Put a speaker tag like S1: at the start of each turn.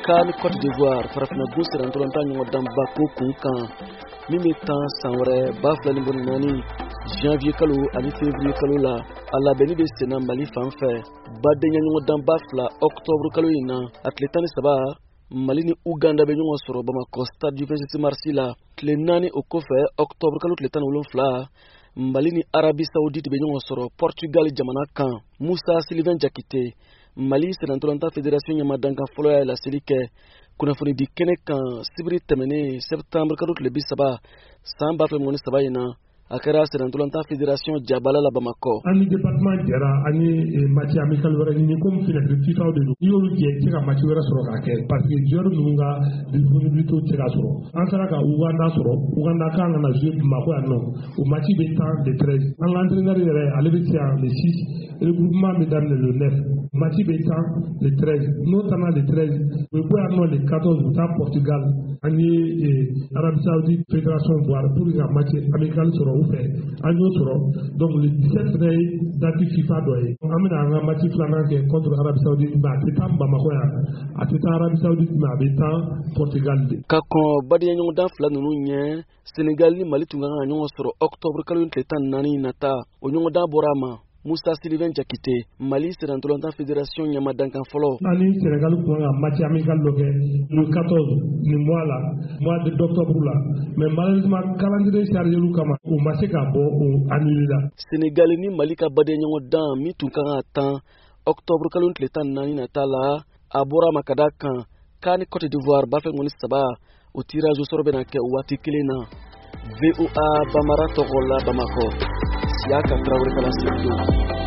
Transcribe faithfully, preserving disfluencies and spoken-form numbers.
S1: kan Côte d'Ivoire farafina gu serantolanta ɲɔgɔn dan bako kun kan min bɛ tan san wɛrɛ ba fila ni bɔni naani janvier kalo ani février kalo la a labɛnni bɛ senna Mali fan fɛ badenya ɲɔgɔn dan ba fila octobre kalo in na a tile tan ni saba Mali ni Uganda bɛ ɲɔgɔn sɔrɔ Bamako stade du vingt-six mars la tile naani o kɔfɛ octobre kalo tile tan ni wolonwula Mali ni Arabie Saoudite bɛ ɲɔgɔn sɔrɔ Portugal jamana kan Musa Sylvain Jakite Mali Senatolanta Fédération ɲamadankan fɔlɔ y'a laseli kɛ kunnafoni di kɛnɛ kan sibiri tɛmɛnen septembre kalo tile bi saba san ba fila ni saba in na a kɛra Senatolanta Fédération jabala la Bamako.
S2: Ani département jara ani match amical wɛrɛ ɲini comme fenêtre FIFA de don. I y'olu jɛ i tɛ se ka match wɛrɛ sɔrɔ k'a kɛ parce que joueur ninnu ka disponibilité tɛ se ka sɔrɔ. An sera ka Uganda sɔrɔ Uganda kan ka na jouer Bamako yan nɔ o match bɛ tan le treize. An ka entraîneur yɛrɛ ale bɛ se yan le six regroupement bɛ daminɛ le neuf. Match bɛ tan le treize n'o tana le treize u bɛ bɔ yan nɔ le quatorze u bɛ taa Portugal ani Arabie Saoudite Fédération voir pour ka match amical sɔrɔ. An y'o sɔrɔ donc le dix-sept fana ye date FIFA dɔ ye an bɛna an ka match filanan kɛ contre Arabie Saoudite mais a tɛ taa Bamako yan a tɛ taa Arabie Saoudite mais a bɛ taa Portugal de.
S1: Ka kɔn badenya ɲɔgɔn dan fila ninnu ɲɛ Sénégal ni Mali tun kan ka ɲɔgɔn sɔrɔ octobre kalo tile tan ni naani nata o ɲɔgɔn dan bɔra a ma Musa Sylvain Jakite Mali Senatolanta Fédération ɲamadankan fɔlɔ.
S2: Ani Sénégal tun kan ka match amical dɔ kɛ le quatorze nin mois la mois d'octobre la mais malheureusement calendrier chargé lu kama o ma se ka bɔ o annulé la.
S1: Sénégal ni Mali ka badenya ɲɔgɔn dan min tun kan ka tan octobre kalo tile tan ni naani nata la a bɔra a ma ka da kan k'a ni Côte d'Ivoire ba fɛ ŋɔni saba o tirage au sort bɛna kɛ o waati kelen na. V O A Bamara tɔgɔ la Bamako Siaka Traoré Kalasedo.